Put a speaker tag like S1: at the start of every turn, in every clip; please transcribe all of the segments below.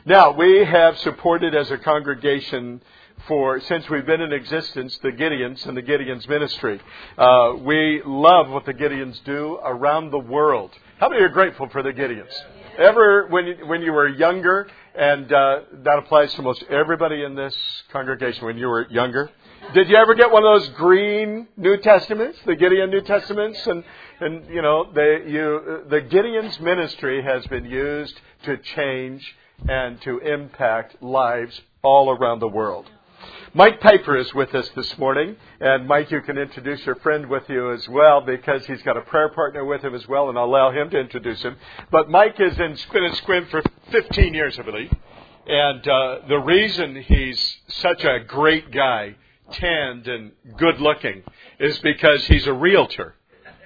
S1: Now, we have supported as a congregation since we've been in existence, the Gideons and the Gideons ministry. We love what the Gideons do around the world. How many are grateful for the Gideons? Ever, when you were younger, and that applies to most everybody in this congregation, when you were younger, did you ever get one of those green New Testaments, the Gideon New Testaments? And you know, the Gideons ministry has been used to change and to impact lives all around the world. Mike Piper is with us this morning. And Mike, you can introduce your friend with you as well, because he's got a prayer partner with him as well, and I'll allow him to introduce him. But Mike has been Spin and Squint for 15 years, I believe. And the reason he's such a great guy, tanned and good looking, is because he's a realtor.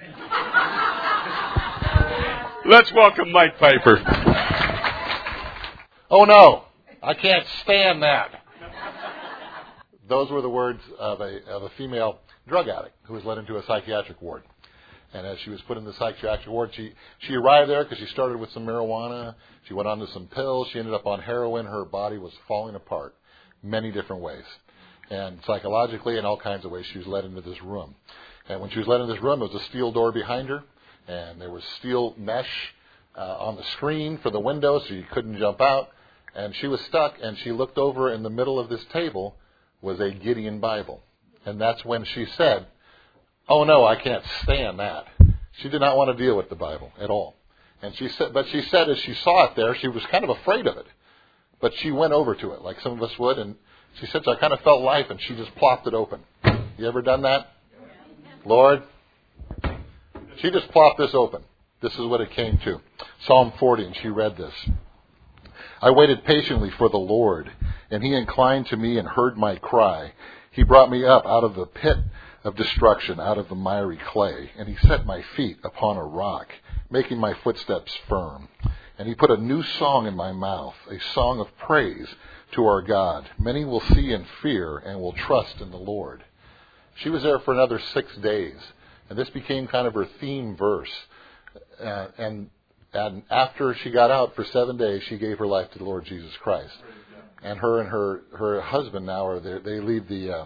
S1: Let's welcome Mike Piper.
S2: Oh no, I can't stand that. Those were the words of a female drug addict who was led into a psychiatric ward. And as she was put in the psychiatric ward, she arrived there because she started with some marijuana. She went on to some pills. She ended up on heroin. Her body was falling apart many different ways. And psychologically, in all kinds of ways, she was led into this room. And when she was led into this room, there was a steel door behind her. And there was steel mesh on the screen for the window, so you couldn't jump out. And she was stuck, and she looked over in the middle of this table was a Gideon Bible. And that's when she said, oh no, I can't stand that. She did not want to deal with the Bible at all. And she said as she saw it there, she was kind of afraid of it. But she went over to it like some of us would, and she said, so I kind of felt life, and she just plopped it open. You ever done that? Lord? She just plopped this open. This is what it came to. Psalm 40, and she read this. I waited patiently for the Lord, and He inclined to me and heard my cry. He brought me up out of the pit of destruction, out of the miry clay, and He set my feet upon a rock, making my footsteps firm. And He put a new song in my mouth, a song of praise to our God. Many will see and fear and will trust in the Lord. She was there for another 6 days, and this became kind of her theme verse. And after she got out for 7 days, she gave her life to the Lord Jesus Christ. And her husband now are there. They lead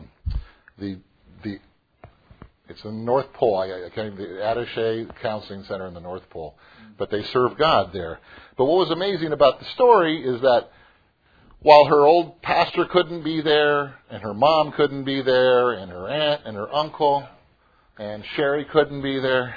S2: it's in the North Pole. I can't even, the Attaché Counseling Center in the North Pole. But they serve God there. But what was amazing about the story is that while her old pastor couldn't be there, and her mom couldn't be there, and her aunt and her uncle, and Sherry couldn't be there,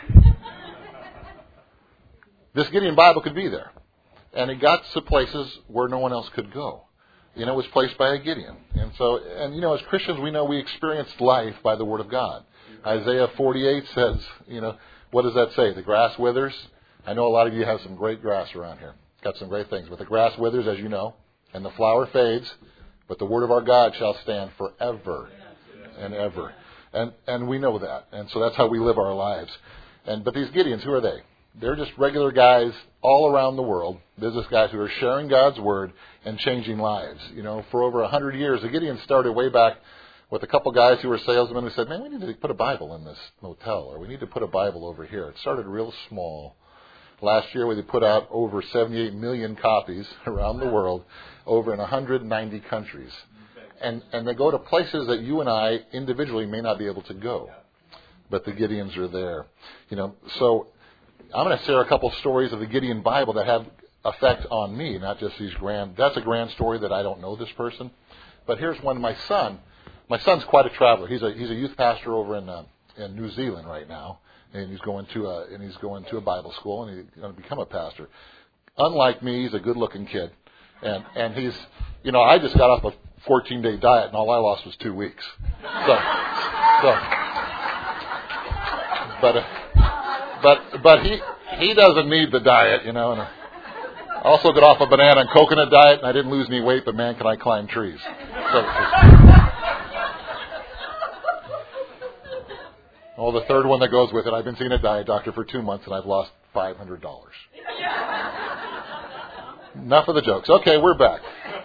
S2: this Gideon Bible could be there. And it got to places where no one else could go. You know, it was placed by a Gideon. And you know, as Christians, we know we experience life by the Word of God. Isaiah 48 says, you know, what does that say? The grass withers. I know a lot of you have some great grass around here. Got some great things. But the grass withers, as you know, and the flower fades. But the Word of our God shall stand forever and ever. And we know that. And so that's how we live our lives. But these Gideons, who are they? They're just regular guys all around the world, business guys who are sharing God's Word and changing lives. You know, for over 100 years, the Gideons started way back with a couple guys who were salesmen who said, man, we need to put a Bible in this motel, or we need to put a Bible over here. It started real small. Last year, we put out over 78 million copies around the world, over in 190 countries. And they go to places that you and I individually may not be able to go. But the Gideons are there. You know, so I'm going to share a couple stories of the Gideon Bible that have effect on me, not just these grand. That's a grand story that I don't know this person. But here's one. My son's quite a traveler. He's a youth pastor over in New Zealand right now, and he's going to a Bible school, and he's going to become a pastor. Unlike me, he's a good-looking kid, and he's, you know, I just got off a 14-day diet, and all I lost was 2 weeks. But he doesn't need the diet, you know. And I also got off a banana and coconut diet, and I didn't lose any weight, but man, can I climb trees. The third one that goes with it, I've been seeing a diet doctor for 2 months, and I've lost $500. Enough of the jokes. Okay, we're back.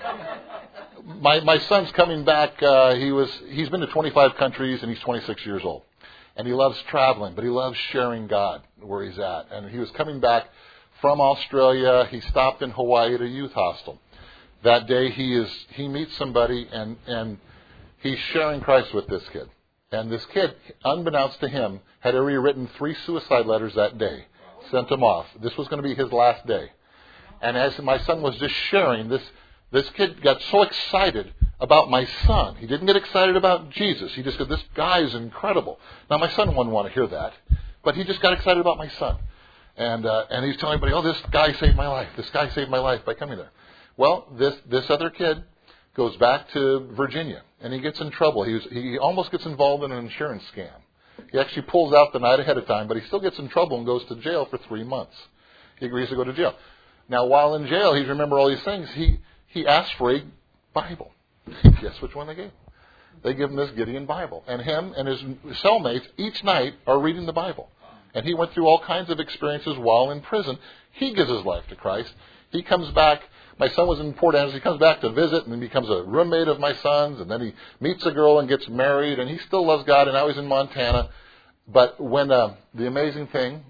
S2: My son's coming back. He's been to 25 countries, and he's 26 years old. And he loves traveling, but he loves sharing God where he's at. And he was coming back from Australia. He stopped in Hawaii at a youth hostel. that day he meets somebody and he's sharing Christ with this kid. And this kid, unbeknownst to him, had already written 3 suicide letters that day, sent them off. This was going to be his last day. And as my son was just sharing, this kid got so excited about my son. He didn't get excited about Jesus. He just said, this guy is incredible. Now, my son wouldn't want to hear that, but he just got excited about my son. And he's telling everybody, oh, this guy saved my life. This guy saved my life by coming there. Well, this other kid goes back to Virginia, and he gets in trouble. He almost gets involved in an insurance scam. He actually pulls out the night ahead of time, but he still gets in trouble and goes to jail for 3 months. He agrees to go to jail. Now, while in jail, he's remember all these things. He asked for a Bible. Guess which one they gave him? They give him this Gideon Bible. And him and his cellmates each night are reading the Bible. And he went through all kinds of experiences while in prison. He gives his life to Christ. He comes back. My son was in Port Angeles. He comes back to visit and then becomes a roommate of my son's. And then he meets a girl and gets married. And he still loves God. And now he's in Montana. But when the amazing thing,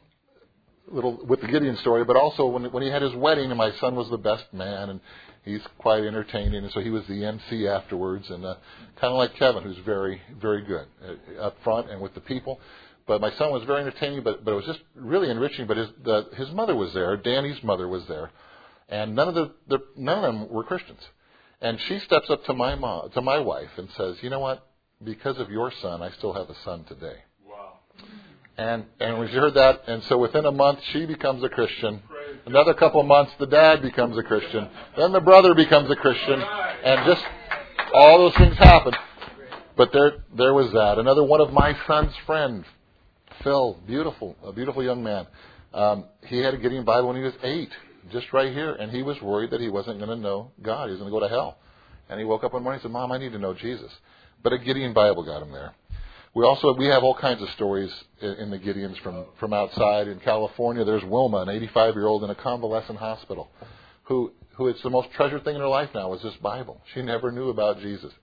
S2: little with the Gideon story, but also when he had his wedding, and my son was the best man, and he's quite entertaining, and so he was the MC afterwards, and kind of like Kevin, who's very, very good up front and with the people. But my son was very entertaining, but it was just really enriching. But his mother was there, Danny's mother was there, and none of them were Christians. And she steps up to my wife, and says, "You know what? Because of your son, I still have a son today."
S1: Wow.
S2: And when she heard that, and so within a month, she becomes a Christian. Another couple of months, the dad becomes a Christian. Then the brother becomes a Christian. And just all those things happen. But there was that. Another one of my son's friends, Phil, a beautiful young man. He had a Gideon Bible when he was 8, just right here. And he was worried that he wasn't going to know God. He was going to go to hell. And he woke up one morning and said, "Mom, I need to know Jesus." But a Gideon Bible got him there. We have all kinds of stories in the Gideons from outside. In California, there's Wilma, an 85-year-old in a convalescent hospital, who it's the most treasured thing in her life now is this Bible. She never knew about Jesus.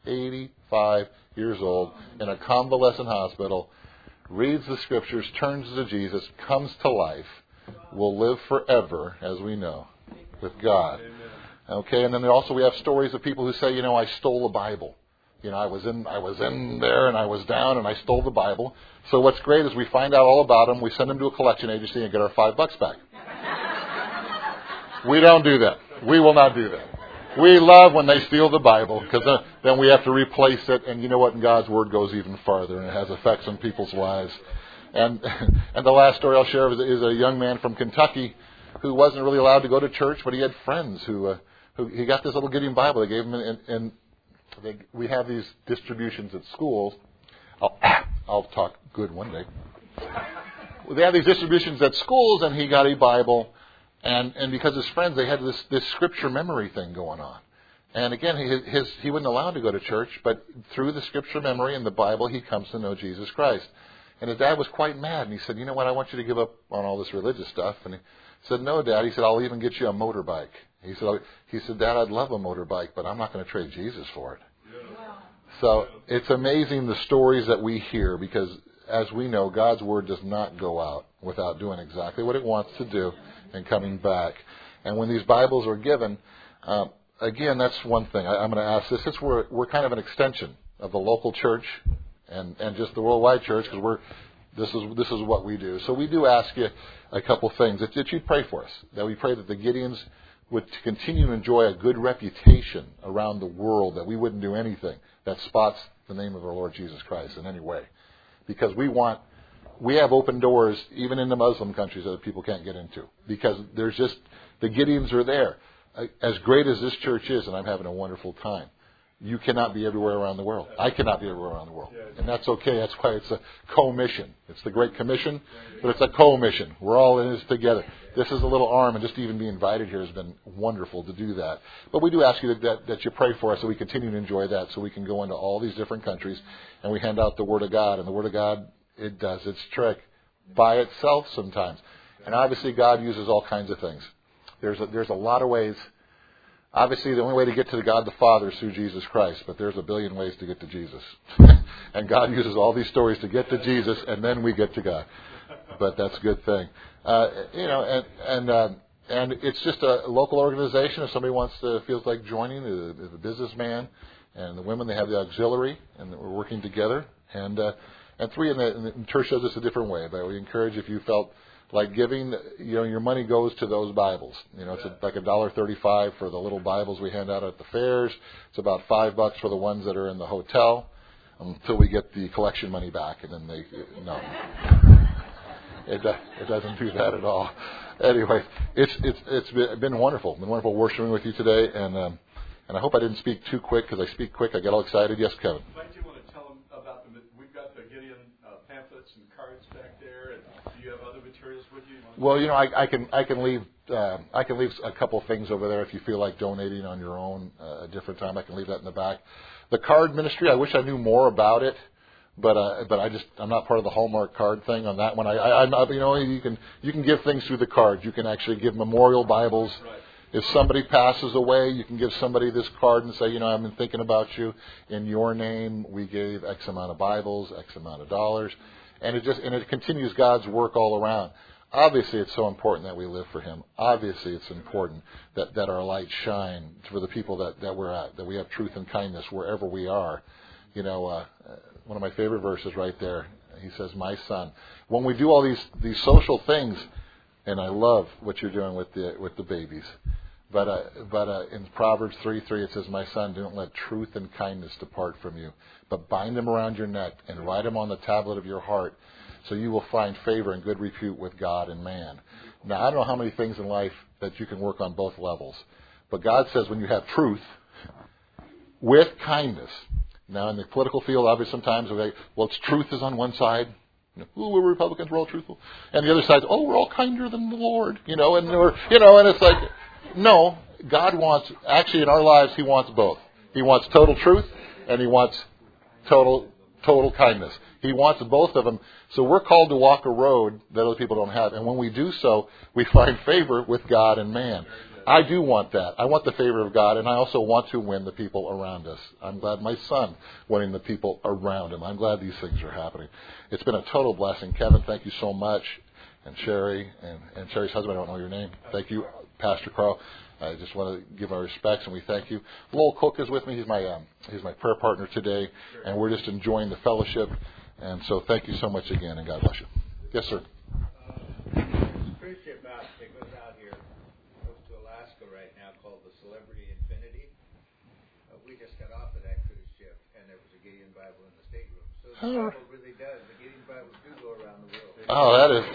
S2: 85 years old in a convalescent hospital, reads the Scriptures, turns to Jesus, comes to life, will live forever, as we know, with God. Okay, and then we have stories of people who say, I stole a Bible. I was in there and I was down and I stole the Bible. So what's great is we find out all about them. We send them to a collection agency and get our $5 back. We don't do that. We will not do that. We love when they steal the Bible because then we have to replace it. And you know what? And God's Word goes even farther and it has effects on people's lives. And the last story I'll share is a young man from Kentucky who wasn't really allowed to go to church, but he had friends who he got this little Gideon Bible they gave him and we have these distributions at schools. I'll talk good one day. They have these distributions at schools, and he got a Bible, and because his friends, they had this scripture memory thing going on. And again, he wasn't allowed to go to church, but through the scripture memory and the Bible, he comes to know Jesus Christ. And his dad was quite mad, and he said, "You know what? I want you to give up on all this religious stuff." And he said, "No, Dad." He said, "I'll even get you a motorbike." He said, "Dad, I'd love a motorbike, but I'm not going to trade Jesus for it." So it's amazing the stories that we hear because, as we know, God's Word does not go out without doing exactly what it wants to do and coming back. And when these Bibles are given, again, that's one thing. I'm going to ask this. We're kind of an extension of the local church and just the worldwide church because this is what we do. So we do ask you a couple things that you pray for us. That we pray that the Gideons would continue to enjoy a good reputation around the world, that we wouldn't do anything that spots the name of our Lord Jesus Christ in any way. Because we have open doors even in the Muslim countries that people can't get into. Because there's just, the Gideons are there. As great as this church is, and I'm having a wonderful time, you cannot be everywhere around the world. I cannot be everywhere around the world. And that's okay. That's why it's a co-mission. It's the Great Commission, but it's a co-mission. We're all in this together. This is a little arm, and just to even be invited here has been wonderful to do that. But we do ask you that you pray for us so we continue to enjoy that, so we can go into all these different countries, and we hand out the Word of God. And the Word of God, it does its trick by itself sometimes. And obviously God uses all kinds of things. There's a lot of ways. Obviously, the only way to get to God the Father is through Jesus Christ, but there's a billion ways to get to Jesus. And God uses all these stories to get to Jesus, and then we get to God. But that's a good thing. And it's just a local organization. If somebody feels like joining, the businessman and the women, they have the auxiliary, and we're working together. And 3, and the church does this a different way. But we encourage, if you felt like giving, your money goes to those Bibles. It's like $1.35 for the little Bibles we hand out at the fairs. It's about $5 for the ones that are in the hotel, until we get the collection money back, and then no. It doesn't do that at all. Anyway, it's been wonderful. Been wonderful worshiping with you today, and I hope I didn't speak too quick, because I speak quick. I get all excited. Yes, Kevin.
S1: Mike, do you want to tell them about we've got the Gideon pamphlets and cards back there, and do you have other materials with you?
S2: Well, I can leave a couple things over there if you feel like donating on your own a different time. I can leave that in the back. The card ministry, I wish I knew more about it. But I'm not part of the Hallmark card thing on that one. You can give things through the cards. You can actually give memorial Bibles.
S1: Right.
S2: If somebody passes away, you can give somebody this card and say, I've been thinking about you. In your name, we gave X amount of Bibles, X amount of dollars, and it continues God's work all around. Obviously, it's so important that we live for Him. Obviously, it's important that our light shine for the people that we're at, that we have truth and kindness wherever we are. One of my favorite verses right there. He says, "My son." When we do all these social things, and I love what you're doing with the babies, but in Proverbs 3:3 it says, "My son, don't let truth and kindness depart from you, but bind them around your neck and write them on the tablet of your heart, so you will find favor and good repute with God and man." Now, I don't know how many things in life that you can work on both levels, but God says when you have truth with kindness. Now, in the political field, obviously, sometimes truth is on one side. We're Republicans, we're all truthful. And the other side, we're all kinder than the Lord. And it's like, no, God wants, actually in our lives, He wants both. He wants total truth, and He wants total kindness. He wants both of them. So we're called to walk a road that other people don't have. And when we do so, we find favor with God and man. I do want that. I want the favor of God, and I also want to win the people around us. I'm glad my son winning the people around him. I'm glad these things are happening. It's been a total blessing. Kevin, thank you so much. And Sherry, and Sherry's husband, I don't know your name. Thank you, Pastor Carl. I just want to give our respects, and we thank you. Lowell Cook is with me. He's my prayer partner today, and we're just enjoying the fellowship. And so thank you so much again, and God bless you. Yes, sir.
S3: Cruise ship that goes out here, goes to Alaska right now, called the Celebrity Infinity. We just got off of that cruise ship, and there was a Gideon Bible in the stateroom. So the Bible really does. The Gideon Bibles do go around the world.
S2: Oh, that is.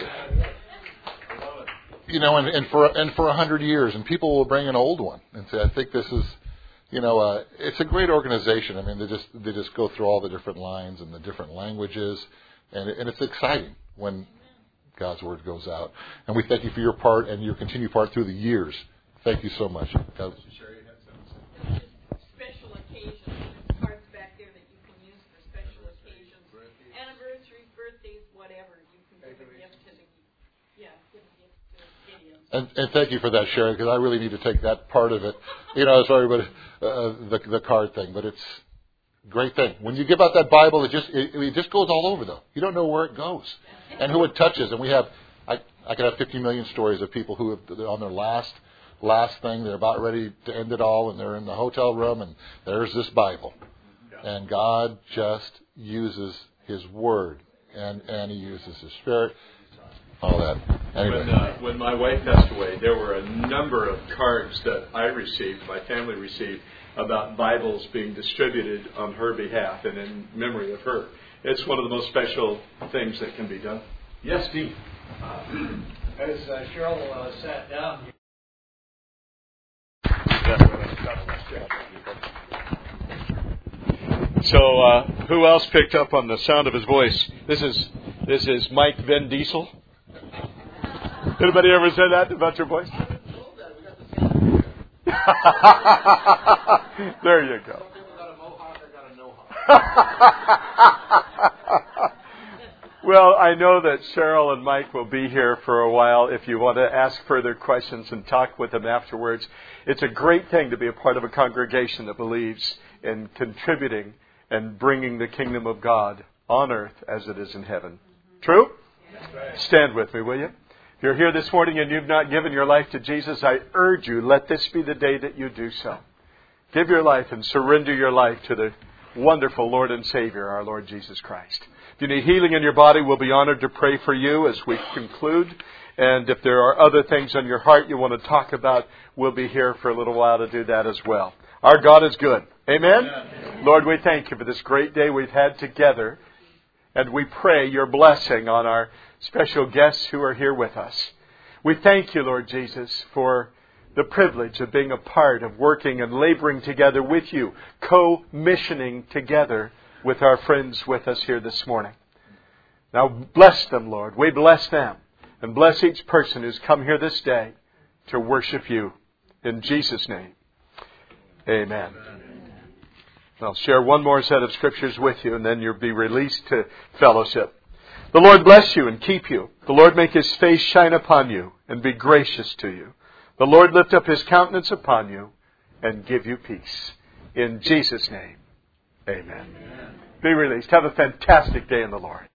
S2: And for 100 years, and people will bring an old one and say, "I think this is." It's a great organization. I mean, they just go through all the different lines and the different languages, and it's exciting when God's word goes out. And we thank you for your part and your continued part through the years. Thank you so much. God.
S4: Special occasions. There's cards back there that you can use for special occasions, anniversaries, birthdays, whatever. You can give a gift to Gideon.
S2: And thank you for that, Sharon, because I really need to take that part of it. Sorry, but the card thing. But it's a great thing. When you give out that Bible, it just goes all over, though. You don't know where it goes and who it touches. And I could have 50 million stories of people who have on their last thing. They're about ready to end it all, and they're in the hotel room, and there's this Bible. And God just uses His Word, and He uses His Spirit. All that. Anyway.
S1: When my wife passed away, there were a number of cards that I received, my family received, about Bibles being distributed on her behalf and in memory of her. It's one of the most special things that can be done. Yes, Steve.
S3: As Cheryl sat down.
S1: So, who else picked up on the sound of his voice? This is Mike Vin Diesel. Anybody ever said that about your voice? There you go. Well, I know that Cheryl and Mike will be here for a while if you want to ask further questions and talk with them afterwards. It's a great thing to be a part of a congregation that believes in contributing and bringing the kingdom of God on earth as it is in heaven. True? Stand with me, will you? If you're here this morning and you've not given your life to Jesus, I urge you, let this be the day that you do so. Give your life and surrender your life to the wonderful Lord and Savior, our Lord Jesus Christ. If you need healing in your body, we'll be honored to pray for you as we conclude. And if there are other things on your heart you want to talk about, we'll be here for a little while to do that as well. Our God is good. Amen? Amen. Lord, we thank you for this great day we've had together. And we pray your blessing on our special guests who are here with us. We thank you, Lord Jesus, for the privilege of being a part of working and laboring together with you, co-missioning together with our friends with us here this morning. Now bless them, Lord. We bless them. And bless each person who's come here this day to worship you. In Jesus' name, amen. I'll share one more set of scriptures with you, and then you'll be released to fellowship. The Lord bless you and keep you. The Lord make His face shine upon you and be gracious to you. The Lord lift up His countenance upon you and give you peace. In Jesus' name, amen. Be released. Have a fantastic day in the Lord.